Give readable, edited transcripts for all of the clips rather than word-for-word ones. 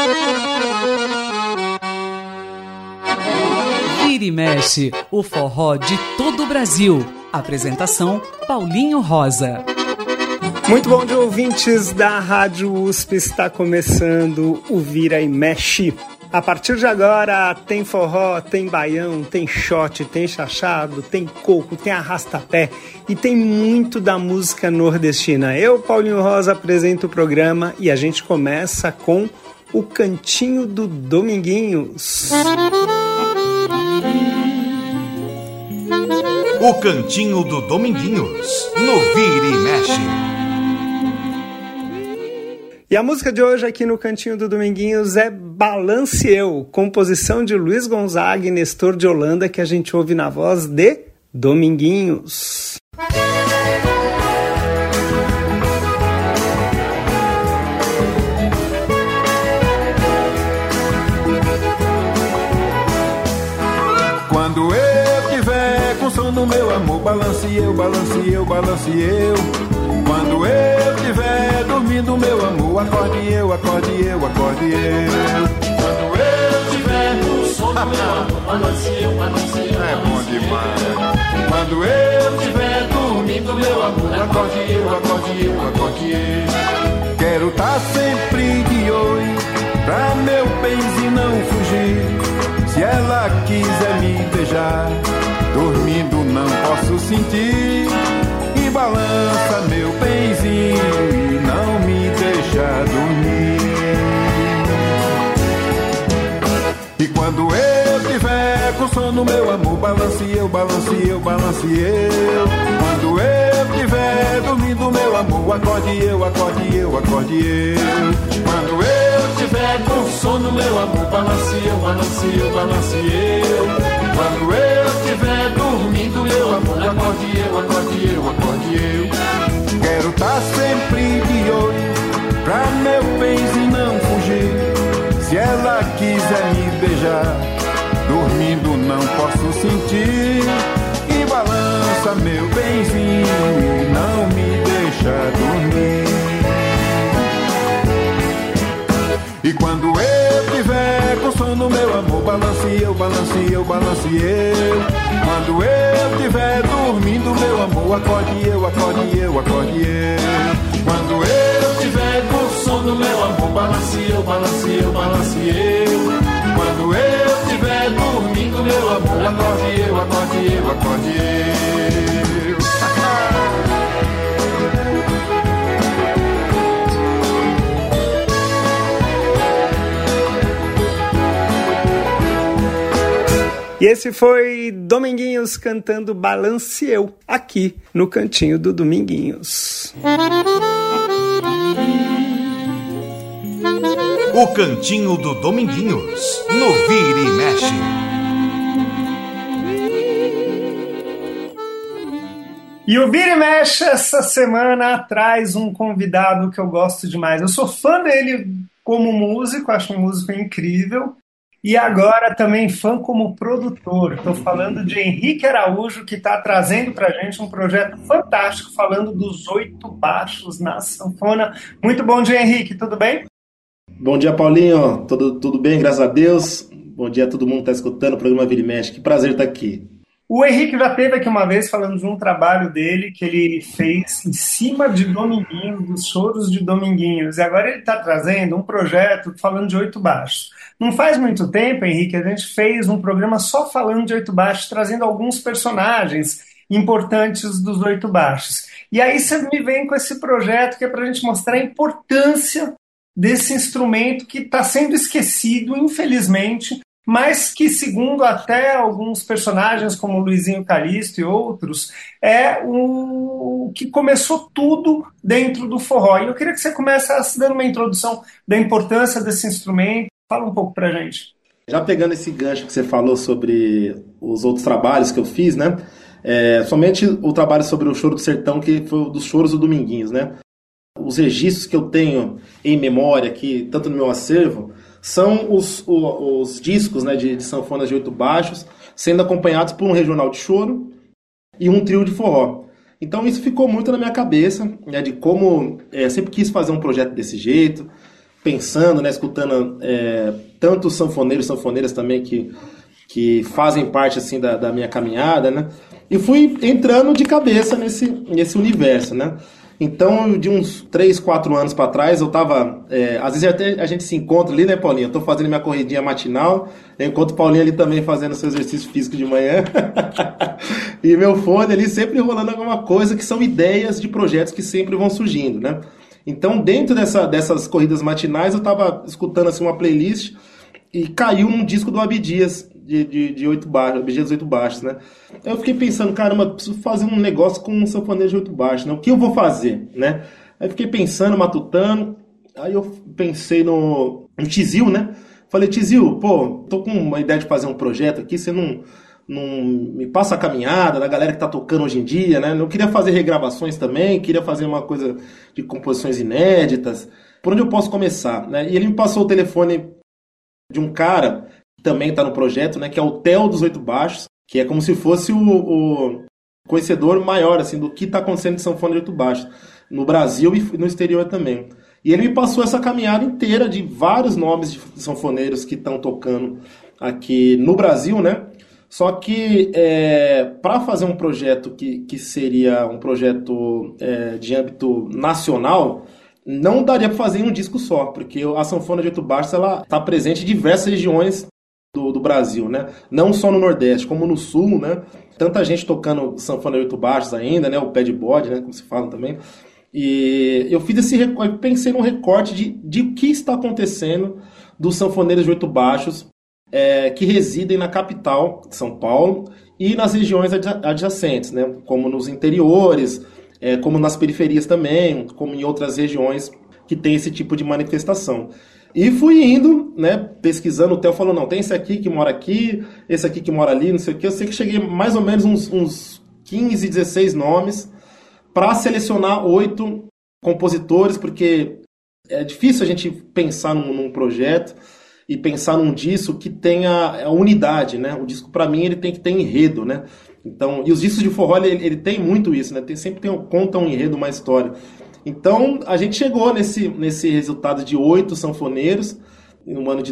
Vira e mexe, o forró de todo o Brasil. Apresentação, Paulinho Rosa. Muito bom dia, ouvintes da Rádio USP, está começando o Vira e Mexe. A partir de agora tem forró, tem baião, tem shot, tem chachado, tem coco, tem arrastapé e tem muito da música nordestina. Eu, Paulinho Rosa, apresento o programa e a gente começa com o Cantinho do Dominguinhos. O Cantinho do Dominguinhos, no Vira e Mexe. E a música de hoje aqui no Cantinho do Dominguinhos é Balance Eu, composição de Luiz Gonzaga e Nestor de Holanda, que a gente ouve na voz de Dominguinhos. Quando eu tiver com som no meu amor, balance eu, balance eu, balance eu. Quando eu tiver dormindo, meu amor, acorde eu, acorde eu, acorde eu. Quando eu tiver com som no meu amor, balance eu, balance eu. É bom demais. Quando eu tiver dormindo, meu amor, acorde eu, acorde eu, acorde eu. Quero tá sempre de olho pra meu benzinho não fugir. Se ela quiser me beijar, dormindo não posso sentir. E balança meu benzinho e não me deixa dormir. E quando eu tiver com sono, meu amor, balance eu, balance eu, balance eu. Quando eu tiver dormindo, meu amor, acorde eu, acorde eu, acorde eu. Quando eu tiver com sono, meu amor, balance eu, balance eu, balance eu. Quando eu tiver dormindo, meu amor, acorde eu, acorde eu, acorde eu. Quero tá sempre de olho pra meu benzinho não fugir. Se ela quiser me beijar, dormindo não posso sentir. E balança meu benzinho e não me deixa dormir. E quando eu tiver com sono, meu amor, balance eu, balance eu, balance eu. Quando eu tiver dormindo, meu amor, acorde eu, acorde eu, acorde eu. Quando eu tiver com sono, meu amor, balance eu, balance eu, balance eu. Quando eu tiver dormindo, meu amor, acorde eu, acorde eu, acorde eu. E esse foi Dominguinhos cantando Balance Eu, aqui no Cantinho do Dominguinhos. O Cantinho do Dominguinhos, no Vira e Mexe. E o Vira e Mexe essa semana traz um convidado que eu gosto demais. Eu sou fã dele como músico, acho um músico incrível. E agora também fã como produtor. Estou falando de Henrique Araújo, que está trazendo para a gente um projeto fantástico, falando dos 8 baixos na sanfona. Muito bom dia, Henrique. Tudo bem? Bom dia, Paulinho. Tudo bem, graças a Deus. Bom dia a todo mundo que está escutando o programa Vira e Mexe. Que prazer estar aqui. O Henrique já esteve aqui uma vez falando de um trabalho dele que ele fez em cima de Dominguinhos, dos choros de Dominguinhos. E agora ele está trazendo um projeto falando de 8 baixos. Não faz muito tempo, Henrique, a gente fez um programa só falando de 8 baixos, trazendo alguns personagens importantes dos 8 baixos. E aí você me vem com esse projeto que é para a gente mostrar a importância desse instrumento que está sendo esquecido, infelizmente, mas que, segundo até alguns personagens como Luizinho Calixto e outros, é o que começou tudo dentro do forró. E eu queria que você começasse dando uma introdução da importância desse instrumento. Fala um pouco pra gente. Já pegando esse gancho que você falou sobre os outros trabalhos que eu fiz, né? Somente o trabalho sobre o Choro do Sertão, que foi o dos choros do Dominguinhos, né? Os registros que eu tenho em memória aqui, tanto no meu acervo, são os discos, né, de sanfonas de 8 baixos, sendo acompanhados por um regional de choro e um trio de forró. Então isso ficou muito na minha cabeça, né, de como sempre quis fazer um projeto desse jeito, pensando, né, escutando tanto sanfoneiros, sanfoneiras também que fazem parte assim da minha caminhada, né? E fui entrando de cabeça nesse universo, né? Então, de uns 3, 4 anos para trás, eu tava... às vezes até a gente se encontra ali, né, Paulinho? Eu tô fazendo minha corridinha matinal, eu encontro o Paulinho ali também fazendo seu exercício físico de manhã. E meu fone ali sempre rolando alguma coisa, que são ideias de projetos que sempre vão surgindo, né? Então, dentro dessas corridas matinais, eu tava escutando assim uma playlist e caiu num disco do Abdias, de 8 baixos, Abdias 8 baixos, né? Aí eu fiquei pensando, caramba, preciso fazer um negócio com um sanfoneiro de 8 baixos, né? O que eu vou fazer, né? Aí fiquei pensando, matutando, aí eu pensei no Tizil, né? Falei, Tizil, pô, tô com uma ideia de fazer um projeto aqui, você não me passa a caminhada da galera que tá tocando hoje em dia, né? Eu queria fazer regravações também, queria fazer uma coisa de composições inéditas. Por onde eu posso começar, né? E ele me passou o telefone de um cara que também está no projeto, né? Que é o Theo dos 8 baixos, que é como se fosse o conhecedor maior assim, do que está acontecendo de sanfona de 8 baixos no Brasil e no exterior também. E ele me passou essa caminhada inteira de vários nomes de sanfoneiros que estão tocando aqui no Brasil, né? Só que para fazer um projeto que seria um projeto de âmbito nacional, não daria para fazer em um disco só, porque a sanfona de 8 baixos está presente em diversas regiões do Brasil, né? Não só no Nordeste, como no Sul, né? Tanta gente tocando sanfona de 8 baixos ainda, né? O pé de bode, né? Como se fala também. E eu fiz eu pensei num recorte de o que está acontecendo dos sanfoneiros de 8 baixos que residem na capital, São Paulo, e nas regiões adjacentes, né? Como nos interiores, como nas periferias também, como em outras regiões que tem esse tipo de manifestação. E fui indo, né, pesquisando, o Theo falou, não, tem esse aqui que mora aqui, esse aqui que mora ali, não sei o que. Eu sei que cheguei mais ou menos uns 15, 16 nomes para selecionar 8 compositores, porque é difícil a gente pensar num projeto e pensar num disco que tenha a unidade, né? O disco, para mim, ele tem que ter enredo, né? Então, e os discos de forró, ele tem muito isso, né? Conta um enredo, uma história. Então, a gente chegou nesse resultado de 8 sanfoneiros, no ano de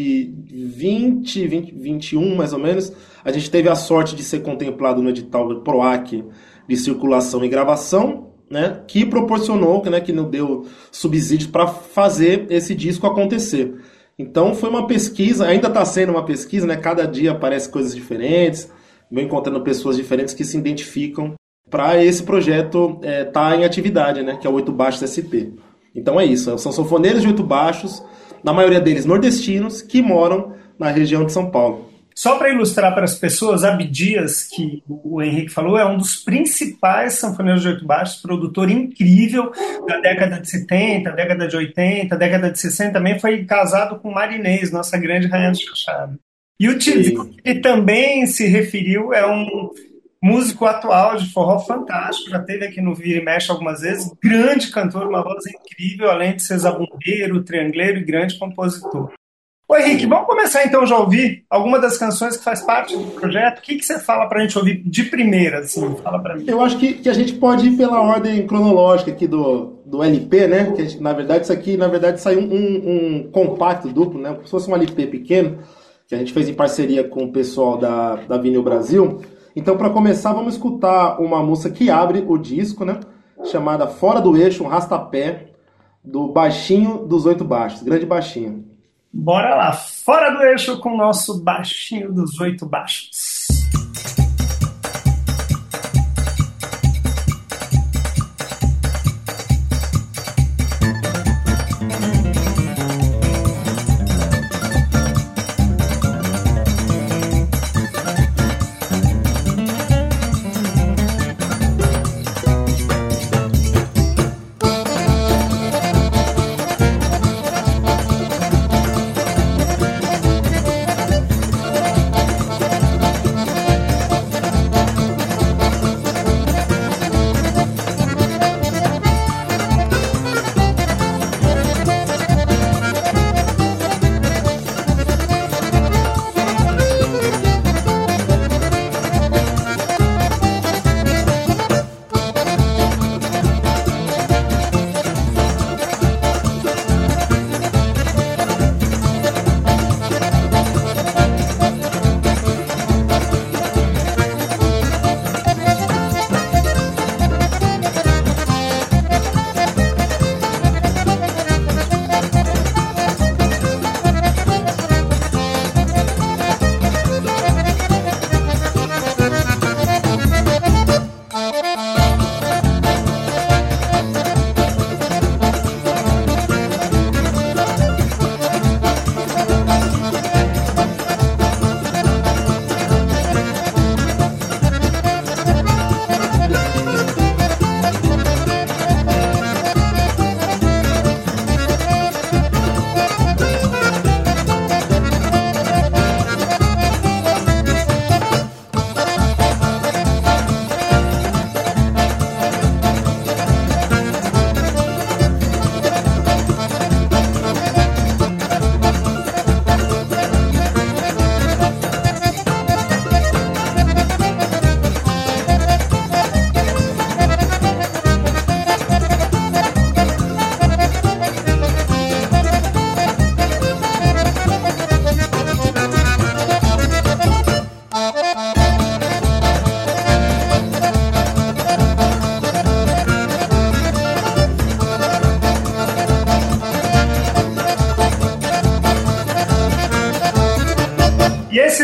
2020, 2021, mais ou menos. A gente teve a sorte de ser contemplado no edital do PROAC de circulação e gravação, né? Que proporcionou, né, que nos deu subsídios para fazer esse disco acontecer. Então, foi uma pesquisa, ainda está sendo uma pesquisa, né? Cada dia aparecem coisas diferentes, vou encontrando pessoas diferentes que se identificam para esse projeto tá em atividade, né? Que é o 8 Baixos SP. Então é isso, são sanfoneiros de 8 baixos, na maioria deles nordestinos, que moram na região de São Paulo. Só para ilustrar para as pessoas, Abdias, que o Henrique falou, é um dos principais sanfoneiros de 8 baixos, produtor incrível da década de 70, década de 80, década de 60, também foi casado com Marinês, nossa grande rainha do chachado. E o Tizil, que também se referiu, é um músico atual de forró fantástico, já teve aqui no Vira e Mexe algumas vezes, grande cantor, uma voz incrível, além de ser zabumbeiro, triangleiro e grande compositor. Ô Henrique, vamos começar então já a ouvir alguma das canções que faz parte do projeto. O que você fala pra gente ouvir de primeira, assim? Fala pra mim. Eu acho que a gente pode ir pela ordem cronológica aqui do LP, né? Que na verdade isso aqui, saiu um compacto duplo, né? Como se fosse um LP pequeno, que a gente fez em parceria com o pessoal da Vinil Brasil. Então, para começar, vamos escutar uma música que abre o disco, né? Chamada Fora do Eixo, um rastapé, do Baixinho dos 8 Baixos, grande baixinho. Bora lá, Fora do Eixo com o nosso Baixinho dos 8 Baixos.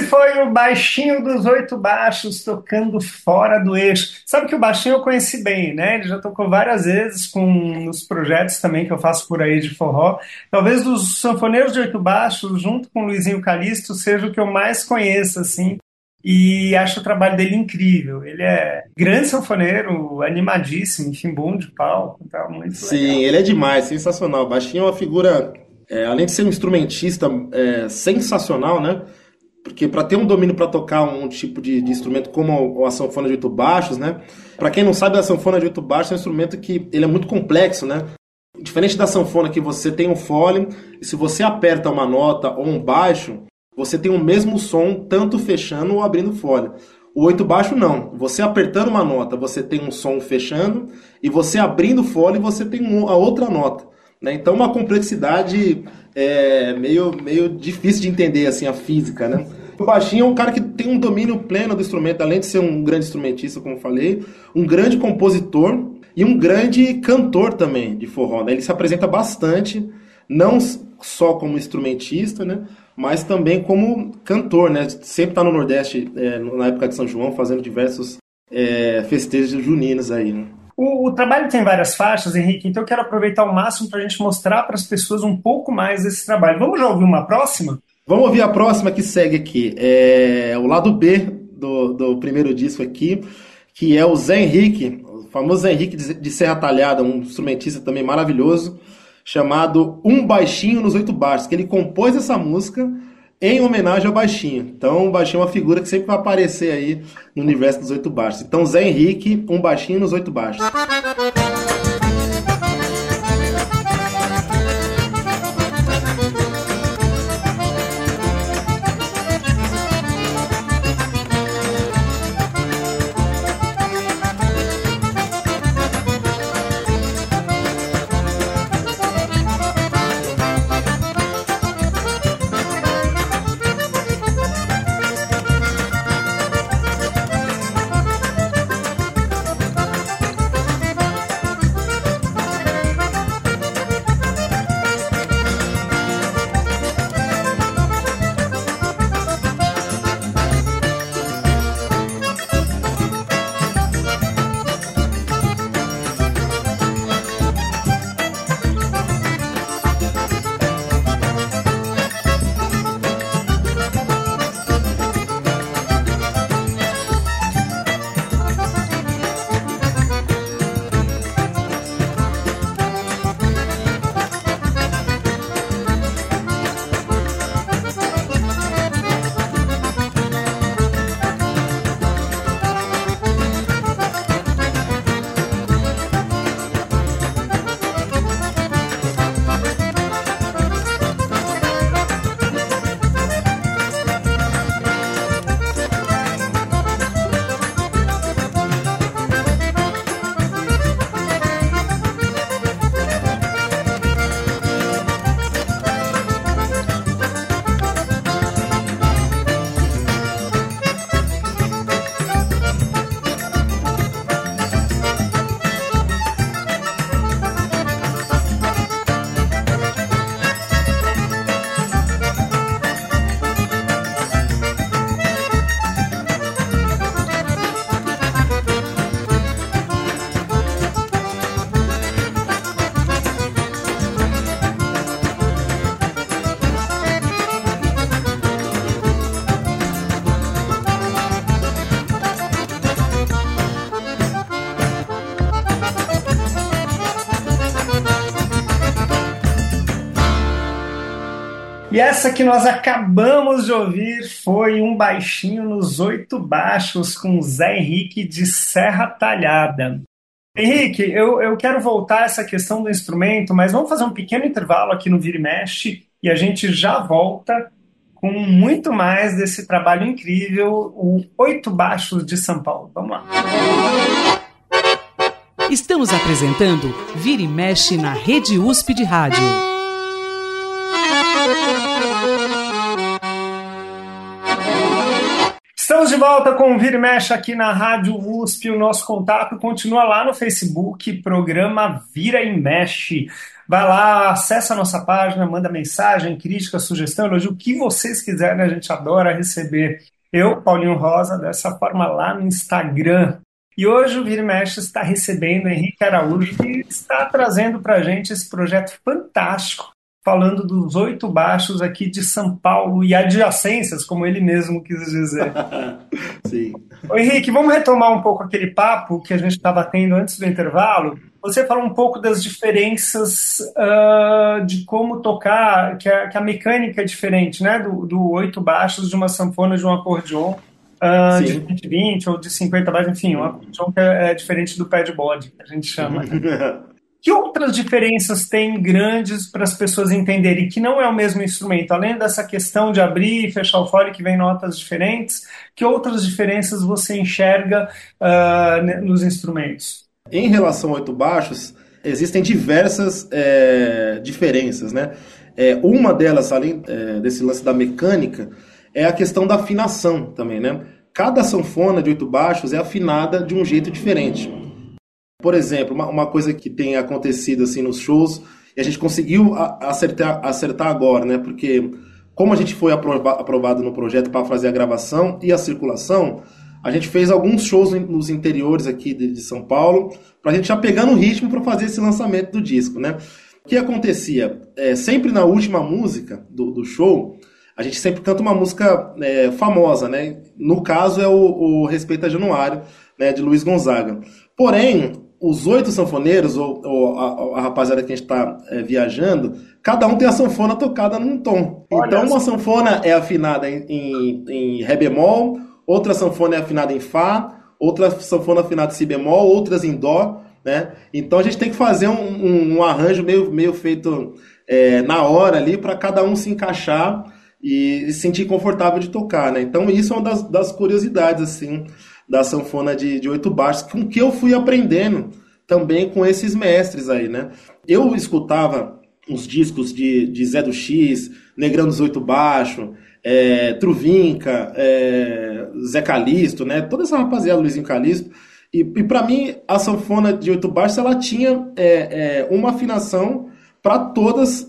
foi o baixinho dos oito baixos tocando fora do eixo. Sabe que o baixinho eu conheci bem, né? Ele já tocou várias vezes nos projetos também que eu faço por aí de forró. Talvez dos sanfoneiros de oito baixos, junto com o Luizinho Calixto, seja o que eu mais conheço, assim. E acho o trabalho dele incrível. Ele é grande sanfoneiro, animadíssimo, enfim, bom de palco. Tá muito Sim, legal. ele é demais, sensacional. O baixinho é uma figura, além de ser um instrumentista sensacional, né? Porque para ter um domínio para tocar um tipo de instrumento como a sanfona de oito baixos, né? Para quem não sabe, a sanfona de oito baixos é um instrumento que ele é muito complexo, né? Diferente da sanfona que você tem um fole, e se você aperta uma nota ou um baixo, você tem o mesmo som tanto fechando ou abrindo o fole. O oito baixo não. Você apertando uma nota, você tem um som fechando, e você abrindo o fole, você tem a outra nota, né? Então uma complexidade meio difícil de entender assim, a física, né? O baixinho é um cara que tem um domínio pleno do instrumento, além de ser um grande instrumentista, como eu falei, um grande compositor e um grande cantor também de forró, né? Ele se apresenta bastante, não só como instrumentista, né? Mas também como cantor, né? Sempre está no Nordeste, na época de São João, fazendo diversos festejos juninos aí, né? O trabalho tem várias faixas, Henrique, então eu quero aproveitar ao máximo para a gente mostrar para as pessoas um pouco mais desse trabalho. Vamos já ouvir uma próxima? Vamos ouvir a próxima que segue aqui. É o lado B do primeiro disco aqui, que é o Zé Henrique, o famoso Zé Henrique de Serra Talhada, um instrumentista também maravilhoso, chamado Um Baixinho nos Oito Baixos, que ele compôs essa música em homenagem ao baixinho. Então o baixinho é uma figura que sempre vai aparecer aí no universo dos oito baixos. Então Zé Henrique, Um Baixinho nos Oito Baixos. E essa que nós acabamos de ouvir foi Um Baixinho nos Oito Baixos, com Zé Henrique de Serra Talhada. Henrique, eu quero voltar a essa questão do instrumento, mas vamos fazer um pequeno intervalo aqui no Vira e Mexe e a gente já volta com muito mais desse trabalho incrível, o Oito Baixos de São Paulo. Vamos lá. Estamos apresentando Vira e Mexe na Rede USP de Rádio. Estamos de volta com o Vira e Mexe aqui na Rádio USP. O nosso contato continua lá no Facebook, programa Vira e Mexe. Vai lá, acessa a nossa página, manda mensagem, crítica, sugestão, elogio, o que vocês quiserem, a gente adora receber. Eu, Paulinho Rosa, dessa forma lá no Instagram. E hoje o Vira e Mexe está recebendo Henrique Araújo, que está trazendo para a gente esse projeto fantástico, falando dos 8 baixos aqui de São Paulo e adjacências, como ele mesmo quis dizer. Sim. Ô, Henrique, vamos retomar um pouco aquele papo que a gente estava tendo antes do intervalo. Você falou um pouco das diferenças de como tocar, que a mecânica é diferente, né? Do 8 baixos de uma sanfona, de um acordeon, de 20 ou de 50 baixos, enfim, um acordeon que é diferente do padboard, que a gente chama. Que outras diferenças tem grandes para as pessoas entenderem que não é o mesmo instrumento? Além dessa questão de abrir e fechar o fole, que vem notas diferentes, que outras diferenças você enxerga nos instrumentos? Em relação a 8 baixos, existem diversas diferenças, né? Uma delas, além desse lance da mecânica, é a questão da afinação também, né? Cada sanfona de 8 baixos é afinada de um jeito diferente. Por exemplo, uma coisa que tem acontecido assim nos shows, e a gente conseguiu acertar agora, né? Porque como a gente foi aprovado no projeto para fazer a gravação e a circulação, a gente fez alguns shows nos interiores aqui de São Paulo, para a gente já pegando o ritmo para fazer esse lançamento do disco, né? O que acontecia? Sempre na última música do show, a gente sempre canta uma música famosa, né? No caso é o Respeita Januário, né, de Luiz Gonzaga. Porém, os 8 sanfoneiros, ou a rapaziada que a gente está viajando, cada um tem a sanfona tocada num tom. Então, uma sanfona é afinada em Ré bemol, outra sanfona é afinada em Fá, outra sanfona afinada em Si bemol, outras em Dó, né? Então, a gente tem que fazer um arranjo meio feito na hora ali, para cada um se encaixar e se sentir confortável de tocar, né? Então, isso é uma das curiosidades, assim, da sanfona de 8 baixos, com que eu fui aprendendo também com esses mestres aí, né? Eu escutava os discos de Zé do X, Negrão dos 8 baixos, Truvinca, Zé Calixto, né? Toda essa rapaziada, Luizinho Calixto. E para mim, a sanfona de 8 baixos, ela tinha uma afinação para todas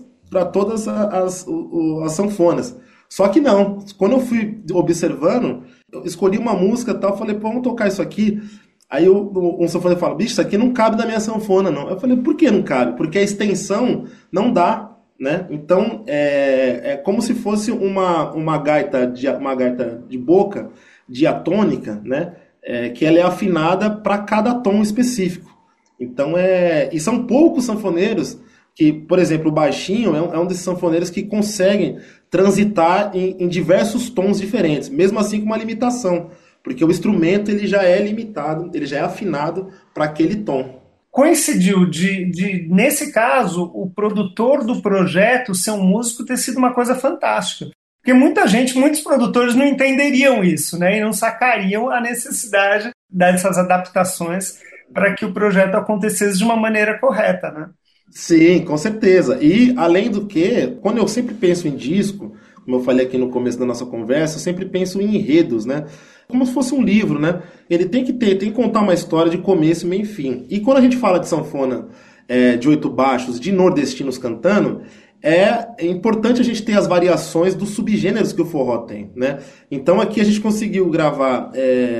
as sanfonas. Só que não, quando eu fui observando, eu escolhi uma música e tal, falei, pô, vamos tocar isso aqui. Aí um sanfoneiro fala, bicho, isso aqui não cabe na minha sanfona, não. Eu falei, por que não cabe? Porque a extensão não dá, né? Então, é como se fosse uma gaita de boca, diatônica, né? Que ela é afinada para cada tom específico. Então, e são poucos sanfoneiros que, por exemplo, o baixinho é um desses sanfoneiros que conseguem transitar em diversos tons diferentes, mesmo assim com uma limitação, porque o instrumento ele já é limitado, ele já é afinado para aquele tom. Coincidiu nesse caso, o produtor do projeto ser um músico ter sido uma coisa fantástica. Porque muitos produtores não entenderiam isso, né? E não sacariam a necessidade dessas adaptações para que o projeto acontecesse de uma maneira correta, né? Sim, com certeza. E, além do que, quando eu sempre penso em disco, como eu falei aqui no começo da nossa conversa, eu sempre penso em enredos, né? Como se fosse um livro, né? Ele tem que contar uma história de começo, meio e fim. E quando a gente fala de sanfona de 8 baixos, de nordestinos cantando, é importante a gente ter as variações dos subgêneros que o forró tem, né? Então aqui a gente conseguiu gravar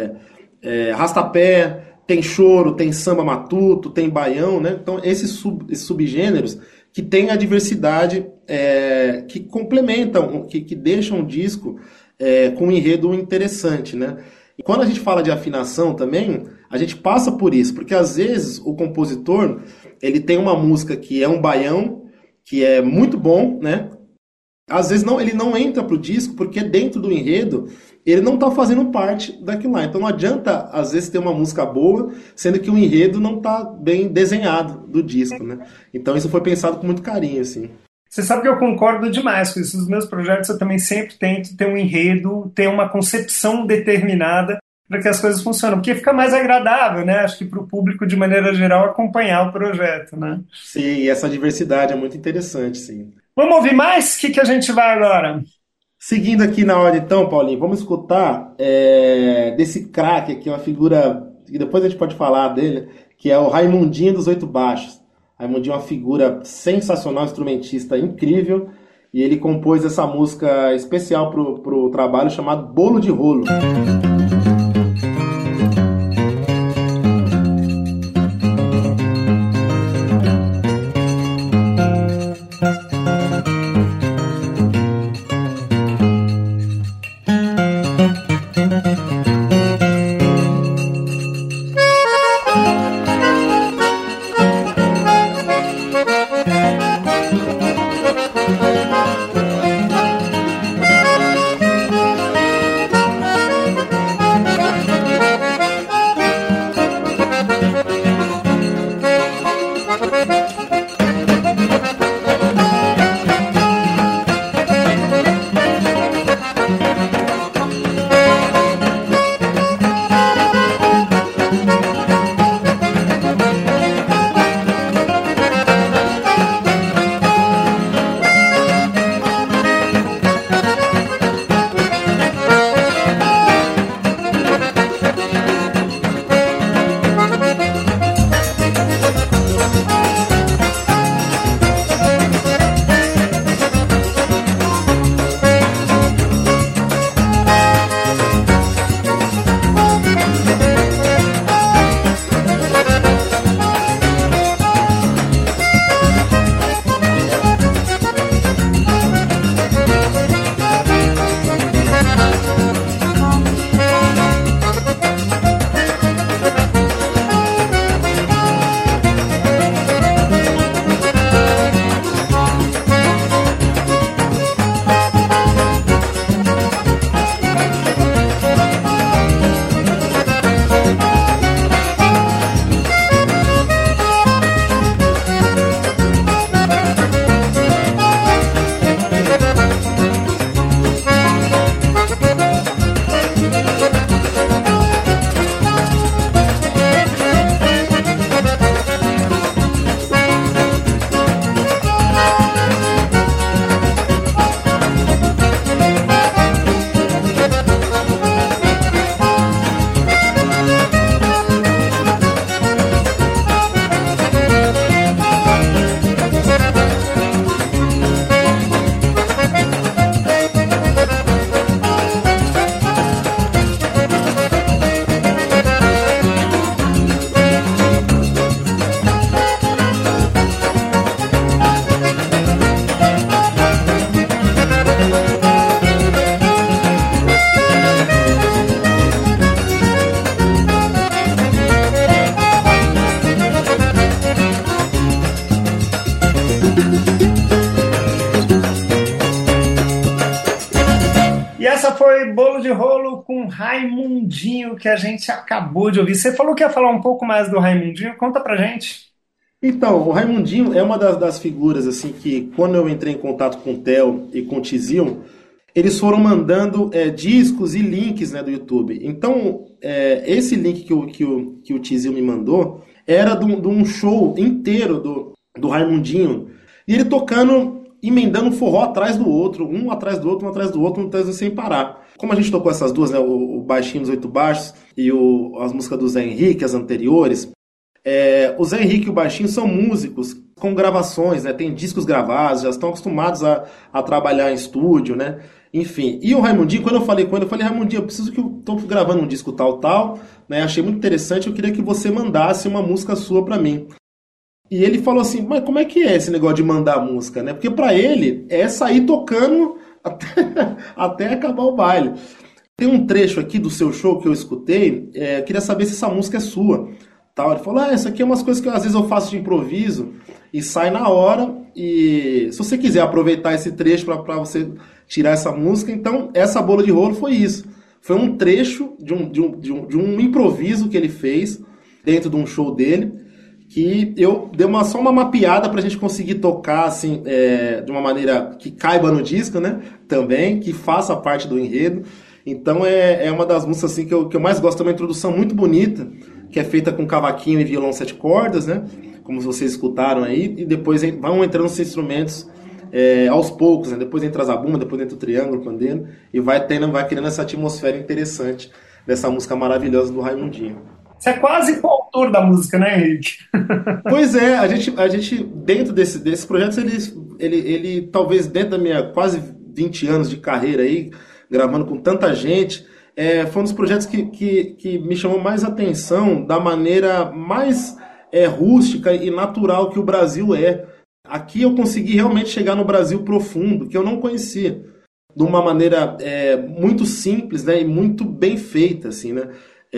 rastapé, tem choro, tem samba matuto, tem baião, né? Então esses subgêneros que têm a diversidade, que complementam, que deixam o disco com um enredo interessante, né? E quando a gente fala de afinação também, a gente passa por isso, porque às vezes o compositor ele tem uma música que é um baião, que é muito bom, né? Às vezes ele não entra pro disco porque dentro do enredo ele não tá fazendo parte daquilo lá. Então não adianta, às vezes, ter uma música boa, sendo que o enredo não tá bem desenhado do disco, né? Então isso foi pensado com muito carinho, assim. Você sabe que eu concordo demais com isso. Nos meus projetos eu também sempre tento ter um enredo, ter uma concepção determinada para que as coisas funcionem, porque fica mais agradável, né? Acho que para o público, de maneira geral, acompanhar o projeto, né? Sim, e essa diversidade é muito interessante, sim. Vamos ouvir mais? O que a gente vai agora? Seguindo aqui na ordem, então, Paulinho, vamos escutar desse craque aqui, uma figura que depois a gente pode falar dele, que é o Raimundinho dos 8 baixos. Raimundinho é uma figura sensacional, instrumentista incrível, e ele compôs essa música especial pro trabalho chamado Bolo de Rolo. Essa foi Bolo de Rolo com Raimundinho, que a gente acabou de ouvir. Você falou que ia falar um pouco mais do Raimundinho, conta pra gente. Então, o Raimundinho é uma das figuras assim que, quando eu entrei em contato com o Theo e com o Tizil, eles foram mandando discos e links, né, do YouTube. Então, esse link que o Tizil me mandou era de um show inteiro do Raimundinho, e ele tocando, emendando um forró atrás do outro, um atrás do outro, um atrás do outro, sem parar. Como a gente tocou essas duas, né, o Baixinho dos Oito Baixos e as músicas do Zé Henrique, as anteriores, o Zé Henrique e o Baixinho são músicos com gravações, né, tem discos gravados, já estão acostumados a trabalhar em estúdio, né, enfim. E o Raimundinho, quando eu falei com ele, eu falei: Raimundinho, eu preciso que eu estou gravando um disco tal, né, achei muito interessante, eu queria que você mandasse uma música sua para mim. E ele falou assim: mas como é que é esse negócio de mandar música, né? Porque pra ele é sair tocando até acabar o baile. Tem um trecho aqui do seu show que eu escutei, eu queria saber se essa música é sua. Tal. Ele falou: essa aqui é umas coisas que às vezes eu faço de improviso e sai na hora. E se você quiser aproveitar esse trecho pra você tirar essa música, então essa Bolo de Rolo foi isso. Foi um trecho de um improviso que ele fez dentro de um show dele, que eu dei só uma mapeada pra gente conseguir tocar assim, de uma maneira que caiba no disco, né? Também, que faça parte do enredo. Então é uma das músicas assim, que eu mais gosto. É uma introdução muito bonita, que é feita com cavaquinho e violão 7 cordas, né? Como vocês escutaram aí, e depois vão entrando os instrumentos aos poucos, né? Depois entra a zabumba, depois entra o triângulo, o pandeiro, e vai criando essa atmosfera interessante dessa música maravilhosa do Raimundinho. Você é quase coautor da música, né, Henrique? Pois é, a gente dentro desses projetos, ele talvez dentro da minha quase 20 anos de carreira aí, gravando com tanta gente, foi um dos projetos que me chamou mais atenção da maneira mais rústica e natural que o Brasil é. Aqui eu consegui realmente chegar no Brasil profundo, que eu não conhecia, de uma maneira muito simples, né, e muito bem feita, assim, né?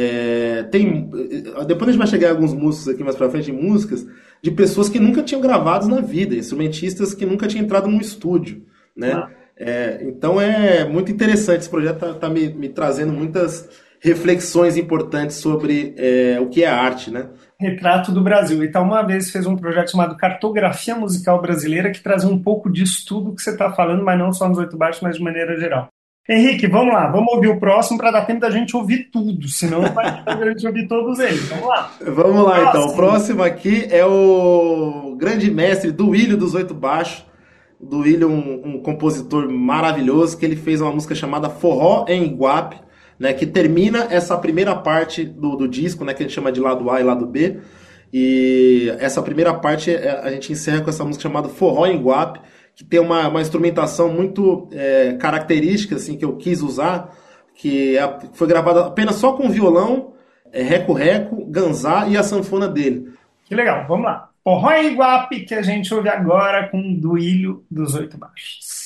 Depois a gente vai chegar em alguns músicos aqui mais pra frente, músicas de pessoas que nunca tinham gravado na vida, instrumentistas que nunca tinham entrado num estúdio, né? Então é muito interessante, esse projeto tá me trazendo muitas reflexões importantes sobre o que é arte, né? Retrato do Brasil. Então, uma vez fez um projeto chamado Cartografia Musical Brasileira, que traz um pouco disso tudo que você está falando, mas não só nos 8 baixos, mas de maneira geral. Henrique, vamos lá, vamos ouvir o próximo para dar tempo da gente ouvir tudo, senão não vai dar a gente ouvir todos eles. Vamos lá. Vamos lá, então. O próximo aqui é o grande mestre Duílio dos 8 baixos. Duílio, um compositor maravilhoso, que ele fez uma música chamada Forró em Iguape, né, que termina essa primeira parte do disco, né, que a gente chama de lado A e lado B. E essa primeira parte a gente encerra com essa música chamada Forró em Iguape, que tem uma instrumentação muito característica, assim, que eu quis usar, que foi gravada apenas só com violão, reco-reco, ganzá e a sanfona dele. Que legal, vamos lá. Forró em Iguape, que a gente ouve agora com Duílio dos 8 baixos.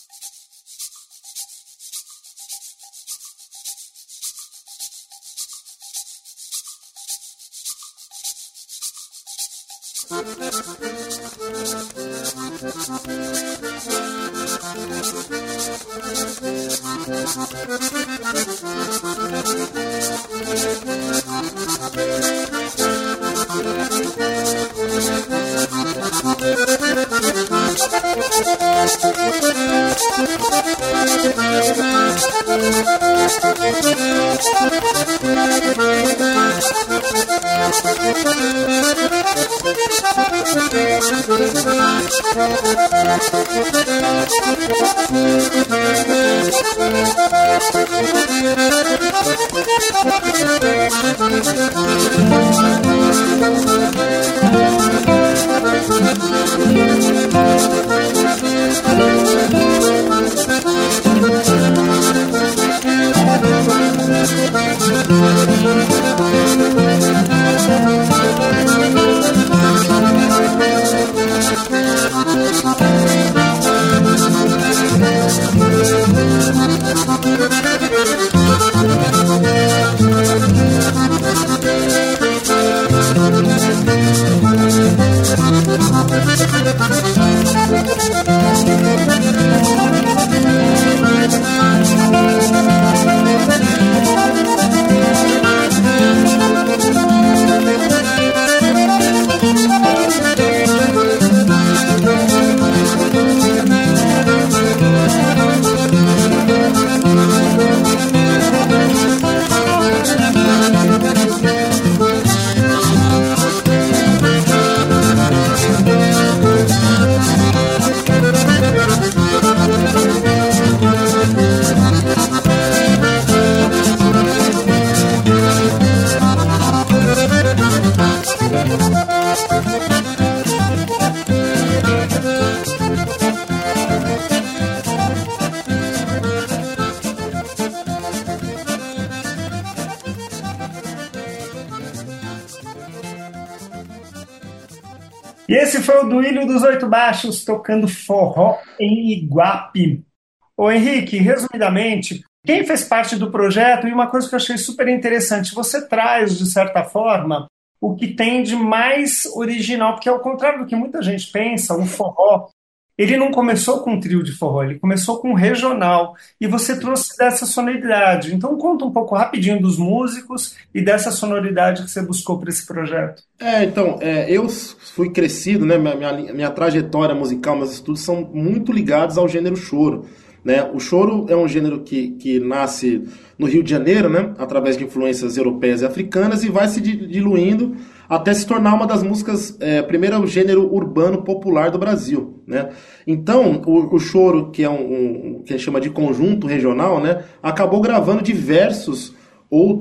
E esse foi o Duílio dos 8 baixos tocando Forró em Iguape. Ô Henrique, resumidamente, quem fez parte do projeto, e uma coisa que eu achei super interessante, você traz, de certa forma, o que tem de mais original, porque ao contrário do que muita gente pensa, o forró, ele não começou com um trio de forró, ele começou com um regional, e você trouxe dessa sonoridade. Então conta um pouco rapidinho dos músicos e dessa sonoridade que você buscou para esse projeto. Eu fui crescido, né, minha trajetória musical, meus estudos são muito ligados ao gênero choro. Né? O choro é um gênero que nasce no Rio de Janeiro, né, através de influências europeias e africanas, e vai se diluindo até se tornar uma das músicas, primeiro gênero urbano popular do Brasil. Né? Então, o choro, que é que a gente chama de conjunto regional, né, acabou gravando diversos outros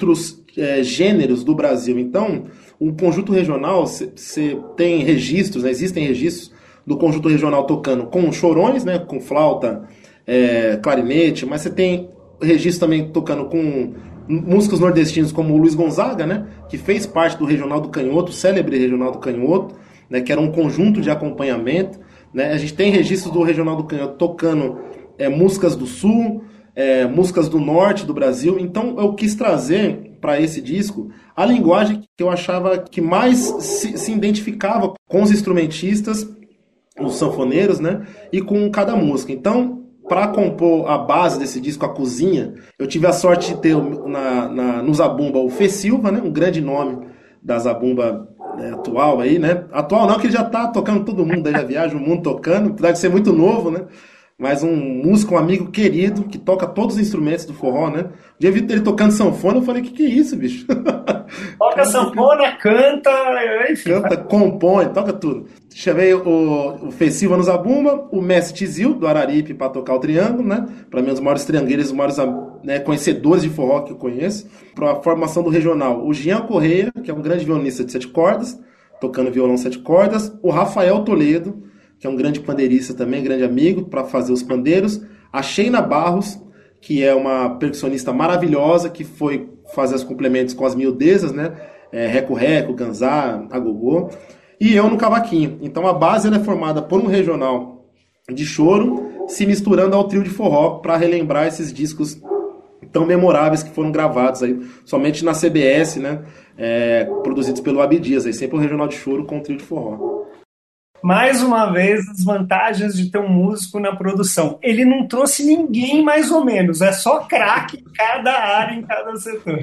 gêneros do Brasil. Então, o conjunto regional, você tem registros, né? Existem registros do conjunto regional tocando com chorões, né? Com flauta, clarinete, mas você tem registro também tocando com músicos nordestinos como o Luiz Gonzaga, né? Que fez parte do Regional do Canhoto, o célebre Regional do Canhoto, né? Que era um conjunto de acompanhamento, né? A gente tem registros do Regional do Canhoto tocando músicas do Sul, músicas do Norte do Brasil. Então eu quis trazer para esse disco a linguagem que eu achava que mais se identificava com os instrumentistas, os sanfoneiros, né? E com cada música. Então, para compor a base desse disco, a cozinha, eu tive a sorte de ter no Zabumba o Fê Silva, né? Um grande nome da Zabumba atual aí, né? Atual não, que ele já tá tocando todo mundo, aí já viaja o mundo tocando, apesar de ser muito novo, né? Mas um músico, um amigo querido, que toca todos os instrumentos do forró, né? Um dia eu vi ele tocando sanfona, eu falei, que é isso, bicho? Toca sanfona, canta, enfim. Canta, compõe, toca tudo. Chamei o Fê Silva no Zabumba, o Mestre Tizil, do Araripe, para tocar o triângulo, né? Para mim, os maiores triangueiros, os maiores conhecedores de forró que eu conheço. Para a formação do regional, o Jean Correia, que é um grande violonista de 7 cordas, tocando violão 7 cordas. O Rafael Toledo, que é um grande pandeirista também, grande amigo, para fazer os pandeiros. A Sheina Barros, que é uma percussionista maravilhosa, que foi fazer os complementos com as miudezas, né? Reco-reco, ganzá, agogô. E eu no cavaquinho. Então a base ela é formada por um regional de choro, se misturando ao trio de forró, para relembrar esses discos tão memoráveis que foram gravados aí, somente na CBS, né? Produzidos pelo Abdias, aí sempre um regional de choro com o trio de forró. Mais uma vez, as vantagens de ter um músico na produção. Ele não trouxe ninguém mais ou menos, é só craque em cada área, em cada setor.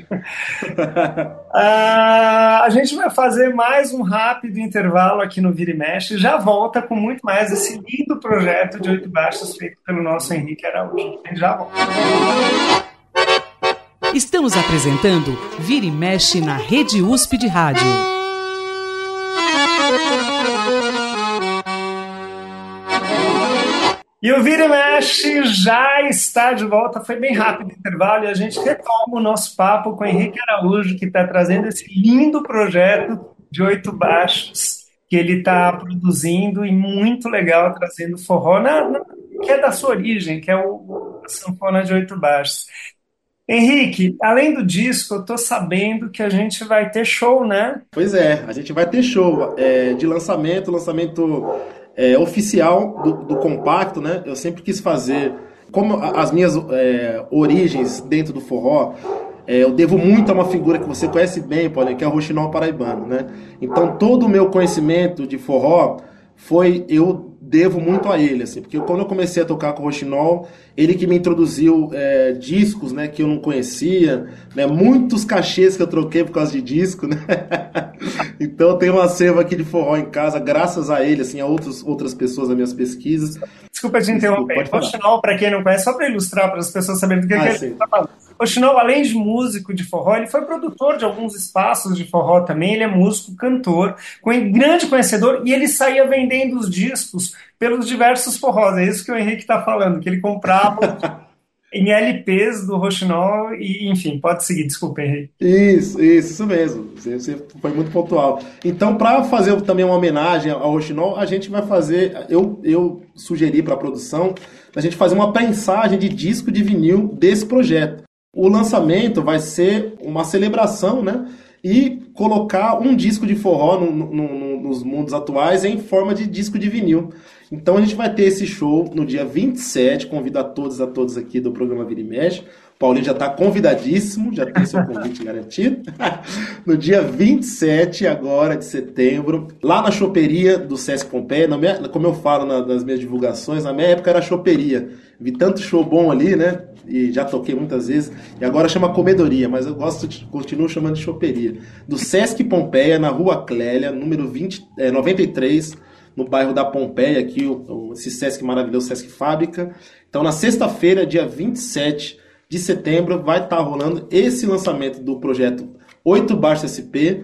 A gente vai fazer mais um rápido intervalo aqui no Vira e Mexe, já volta com muito mais esse lindo projeto de 8 baixos feito pelo nosso Henrique Araújo. A gente já volta. Estamos apresentando Vira e Mexe na Rede USP de Rádio. E o Vira e Mexe já está de volta, foi bem rápido o intervalo e a gente retoma o nosso papo com o Henrique Araújo, que está trazendo esse lindo projeto de 8 baixos que ele está produzindo e muito legal, trazendo forró, que é da sua origem, que é a sanfona de 8 baixos. Henrique, além do disco, eu estou sabendo que a gente vai ter show, né? Pois é, a gente vai ter show de lançamento oficial do compacto, né? Eu sempre quis fazer, como as minhas origens dentro do forró, eu devo muito a uma figura que você conhece bem, Paulinho, que é o Rouxinol paraibano, né? Então todo o meu conhecimento de forró eu devo muito a ele, assim, porque quando eu comecei a tocar com o Rouxinol, ele que me introduziu discos, né, que eu não conhecia, né, muitos cachês que eu troquei por causa de disco, né? Então eu tenho uma acervo aqui de forró em casa, graças a ele, assim, a outras pessoas nas minhas pesquisas. Desculpa te interromper. O Rouxinol, para quem não conhece, só para ilustrar, para as pessoas saberem do que ele está falando. O Rouxinol, além de músico de forró, ele foi produtor de alguns espaços de forró também, ele é músico, cantor, grande conhecedor, e ele saía vendendo os discos pelos diversos forrós. É isso que o Henrique está falando, que ele comprava em LPs do Rouxinol e, enfim, pode seguir, desculpa, Henrique. Isso mesmo, você foi muito pontual. Então, para fazer também uma homenagem ao Rouxinol, a gente vai fazer, eu sugeri para a produção, a gente fazer uma prensagem de disco de vinil desse projeto. O lançamento vai ser uma celebração, né? E colocar um disco de forró nos mundos atuais em forma de disco de vinil. Então a gente vai ter esse show no dia 27, convido a todos aqui do programa Vira e Mexe. O Paulinho já está convidadíssimo, já tem seu convite garantido. No dia 27 agora de setembro, lá na choperia do Sesc Pompeia, como eu falo nas minhas divulgações, na minha época era choperia. Vi tanto show bom ali, né? E já toquei muitas vezes, e agora chama comedoria, mas eu continuo chamando de choperia. Do Sesc Pompeia, na Rua Clélia, número 93, no bairro da Pompeia, aqui, esse Sesc maravilhoso, Sesc Fábrica. Então, na sexta-feira, dia 27 de setembro, vai estar rolando esse lançamento do projeto 8 Baixos SP,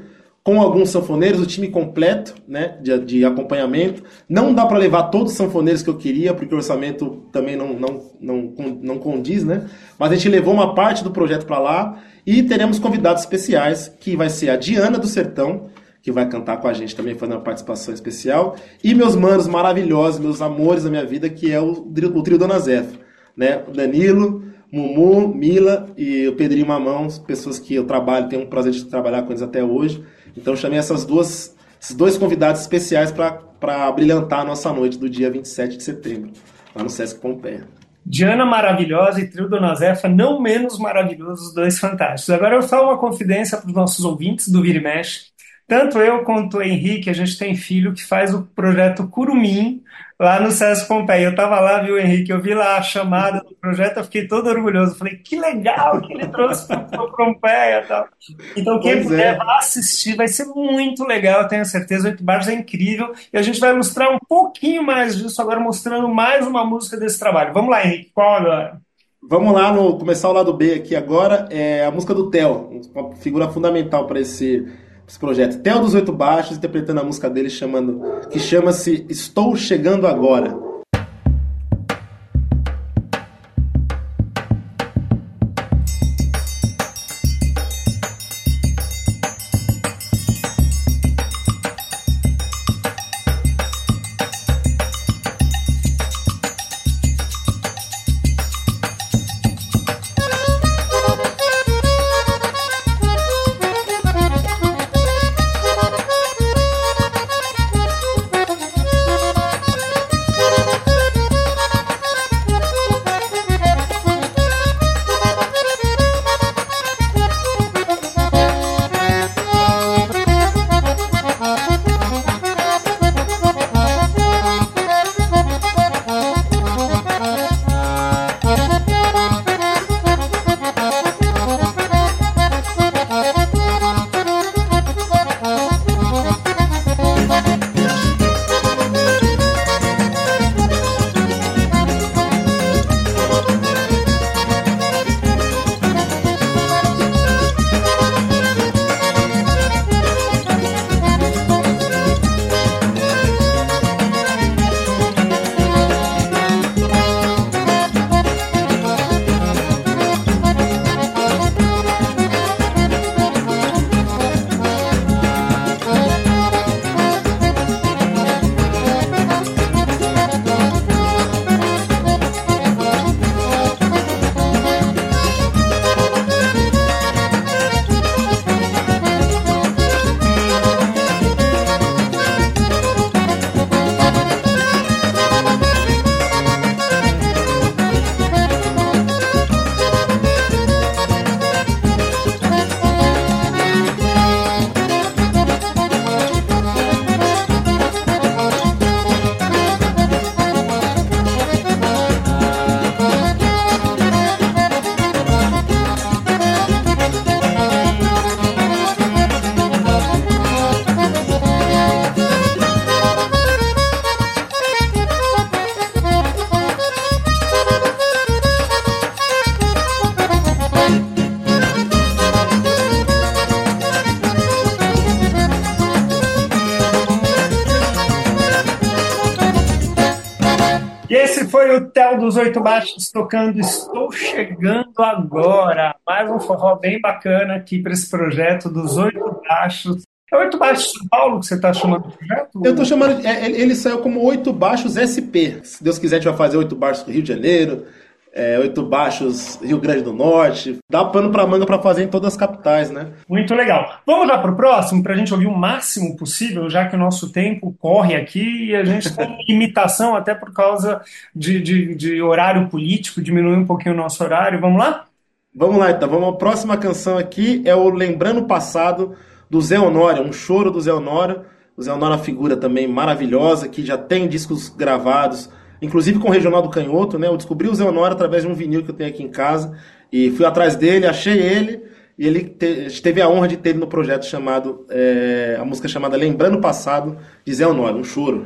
com alguns sanfoneiros, o time completo, né, de acompanhamento. Não dá para levar todos os sanfoneiros que eu queria, porque o orçamento também não condiz, né? Mas a gente levou uma parte do projeto para lá e teremos convidados especiais, que vai ser a Diana do Sertão, que vai cantar com a gente também, fazendo uma participação especial, e meus manos maravilhosos, meus amores da minha vida, que é o trio Dona Zefa, né? O Danilo, Mumu, Mila e o Pedrinho Mamão, pessoas que eu trabalho, tenho um prazer de trabalhar com eles até hoje. Então eu chamei esses dois convidados especiais para brilhantar a nossa noite do dia 27 de setembro, lá no Sesc Pompeia. Diana maravilhosa e trio Dona Zefa não menos maravilhosos, os dois fantásticos. Agora eu falo uma confidência para os nossos ouvintes do Vira e Mexe. Tanto eu quanto o Henrique, a gente tem filho que faz o projeto Curumim lá no Sesc Pompeia. Eu estava lá, viu, Henrique? Eu vi lá a chamada do projeto, eu fiquei todo orgulhoso. Falei, que legal que ele trouxe para o Pompeia e tal. Então, quem puder, vá assistir, vai ser muito legal, eu tenho certeza. 8 Baixos é incrível. E a gente vai ilustrar um pouquinho mais disso agora, mostrando mais uma música desse trabalho. Vamos lá, Henrique, qual agora? Vamos lá, começar o lado B aqui agora. É a música do Theo, uma figura fundamental para esse projeto. Theo dos 8 Baixos, interpretando a música dele, que chama-se Estou Chegando Agora. Foi o Theo dos 8 Baixos tocando Estou Chegando Agora. Mais um forró bem bacana aqui para esse projeto dos 8 Baixos. É 8 Baixos de São Paulo que você está chamando de projeto? Eu estou chamando, ele saiu como 8 Baixos SP. Se Deus quiser, a gente vai fazer 8 Baixos do Rio de Janeiro, 8 Baixos Rio Grande do Norte. Dá pano para manga para fazer em todas as capitais, né? Muito legal. Vamos lá para o próximo, para a gente ouvir o máximo possível, já que o nosso tempo corre aqui e a gente tem limitação até por causa de horário político, diminuir um pouquinho o nosso horário. Vamos lá? Vamos lá, então. A próxima canção aqui é o Lembrando o Passado, do Zé Honório, um choro do Zé Honório. O Zé Honório é uma figura também maravilhosa, que já tem discos gravados, inclusive com o Regional do Canhoto, né? Eu descobri o Zé Honório através de um vinil que eu tenho aqui em casa, e fui atrás dele, achei ele, e ele teve a honra de ter ele no projeto chamado, a música chamada Lembrando o Passado, de Zé Honório, um choro.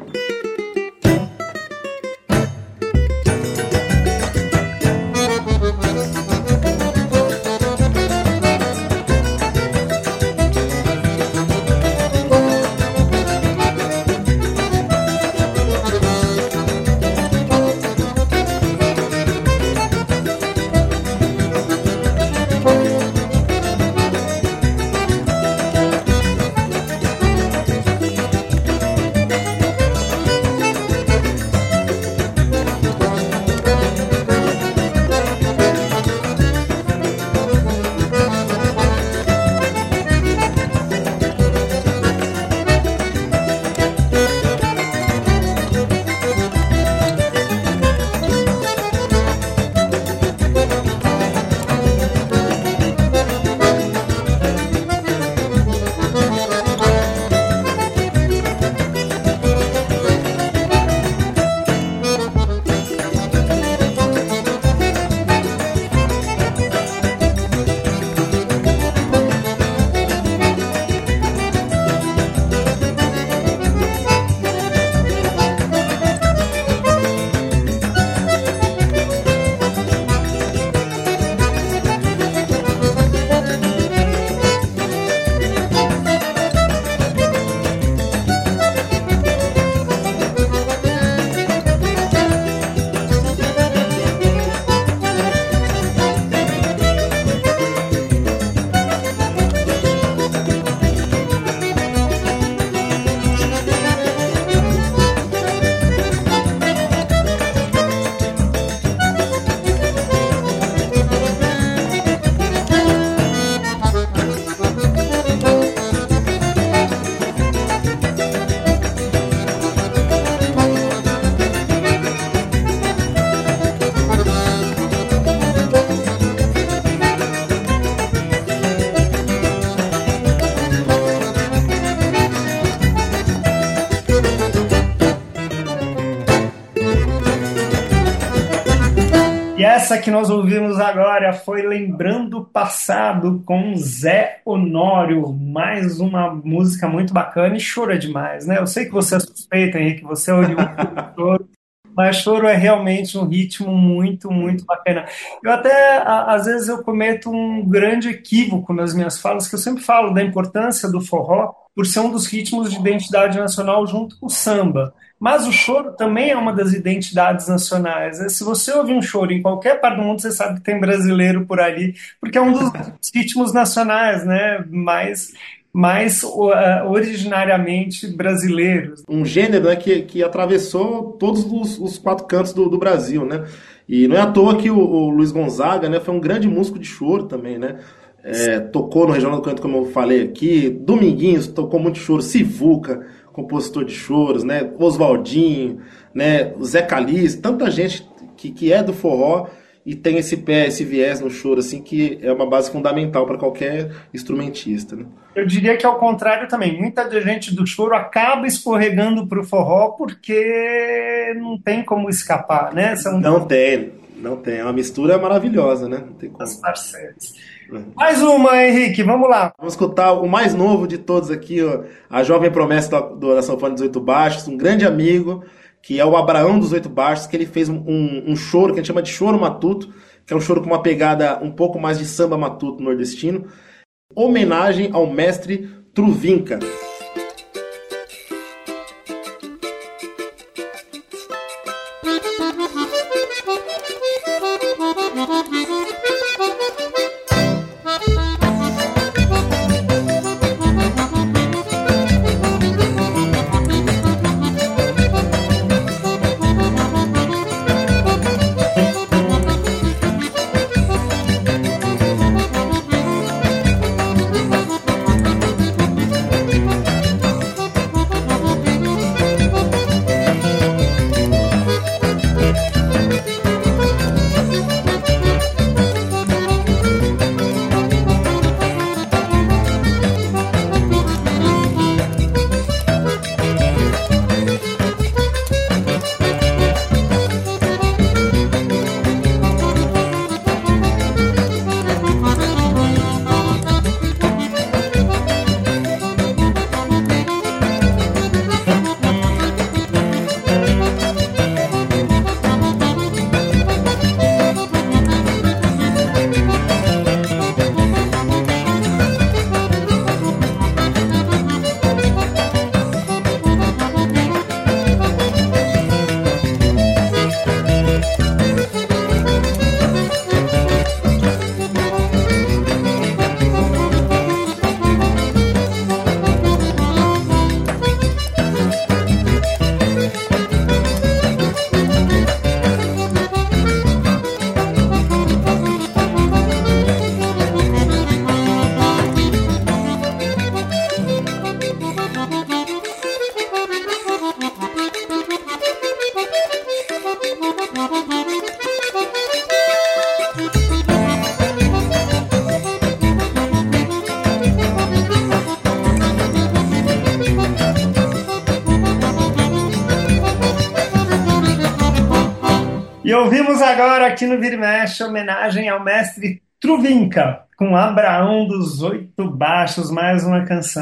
essa que nós ouvimos agora foi Lembrando o Passado com Zé Honório, mais uma música muito bacana e chora demais, né? Eu sei que você é suspeito, Henrique, você é oriundo do choro, mas choro é realmente um ritmo muito, muito bacana. Eu até, às vezes, eu cometo um grande equívoco nas minhas falas, que eu sempre falo da importância do forró por ser um dos ritmos de identidade nacional junto com o samba. Mas o choro também é uma das identidades nacionais, né? Se você ouvir um choro em qualquer parte do mundo, você sabe que tem brasileiro por ali, porque é um dos ritmos nacionais, né? mais originariamente brasileiros. Um gênero, né, que atravessou todos os 4 cantos do Brasil, né? E não é à toa que o Luiz Gonzaga, né, foi um grande músico de choro também, né? Tocou no Regional do Canto, como eu falei aqui, Dominguinhos tocou muito choro, Sivuca, compositor de choros, né? Oswaldinho, né? O Zé Calixto, tanta gente que é do forró e tem esse viés no choro, assim, que é uma base fundamental para qualquer instrumentista, né? Eu diria que ao contrário também, muita gente do choro acaba escorregando para o forró porque não tem como escapar, né? Não tem, é uma mistura maravilhosa, né? Não tem como. As parceiras. Mais uma, Henrique, vamos lá. Vamos escutar o mais novo de todos aqui, ó, a jovem promessa da Sanfona dos Oito Baixos, um grande amigo, que é o Abraão dos Oito Baixos, que ele fez um choro, que a gente chama de choro matuto, que é um choro com uma pegada um pouco mais de samba matuto nordestino, homenagem ao mestre Truvinca. E ouvimos agora aqui no Vira e Mexe homenagem ao mestre Truvinca, com Abraão dos Oito Baixos, mais uma canção.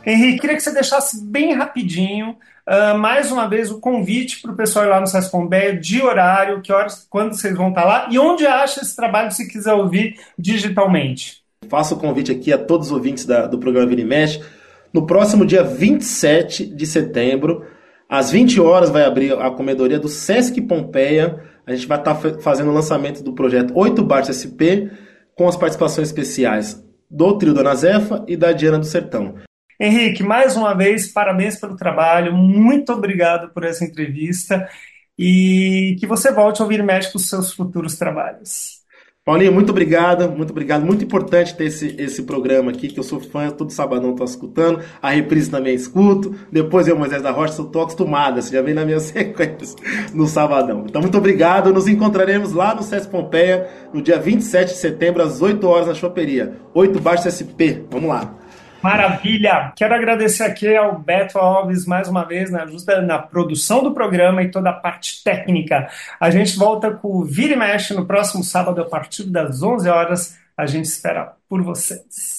Henrique, queria que você deixasse bem rapidinho, mais uma vez, o convite para o pessoal ir lá no SESC Pompeia, de horário, que horas, quando vocês vão estar lá, e onde acha esse trabalho se quiser ouvir digitalmente. Faço o convite aqui a todos os ouvintes do programa Vira e Mexe. No próximo dia 27 de setembro, às 20 horas, vai abrir a comedoria do SESC Pompeia. A gente vai estar fazendo o lançamento do projeto 8 Baixos SP, com as participações especiais do trio Dona Zefa e da Diana do Sertão. Henrique, mais uma vez, parabéns pelo trabalho, muito obrigado por essa entrevista e que você volte a ouvir Mexe com os seus futuros trabalhos. Paulinho, muito obrigado, muito importante ter esse programa aqui, que eu sou fã, todo sabadão estou escutando, a reprise também escuto, depois eu, Moisés da Rocha, estou acostumado, você já vem nas minhas sequências no sabadão. Então, muito obrigado, nos encontraremos lá no SESC Pompeia, no dia 27 de setembro, às 8 horas na choperia, 8 Baixos SP, vamos lá. Maravilha! Quero agradecer aqui ao Beto Alves mais uma vez na produção do programa e toda a parte técnica. A gente volta com o Vira e Mexe no próximo sábado a partir das 11 horas. A gente espera por vocês.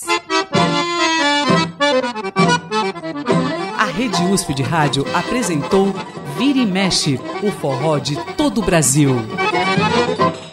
A Rede USP de Rádio apresentou Vira e Mexe, o forró de todo o Brasil.